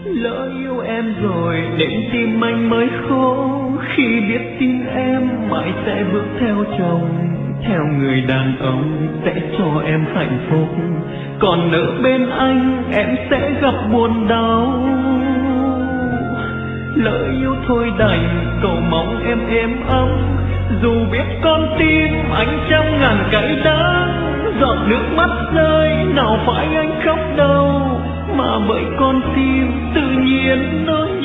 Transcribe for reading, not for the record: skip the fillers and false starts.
Lỡ yêu em rồi đến tim anh mới khô, khi biết tin em mãi sẽ bước theo chồng, theo người đàn ông sẽ cho em hạnh phúc. Còn ở bên anh em sẽ gặp buồn đau. Lỡ yêu thôi đành cầu mong em êm ấm, dù biết con tim anh trăm ngàn cay đắng. Giọt nước mắt rơi nào phải anh khóc đâu, mà bởi con tim tự nhiên nó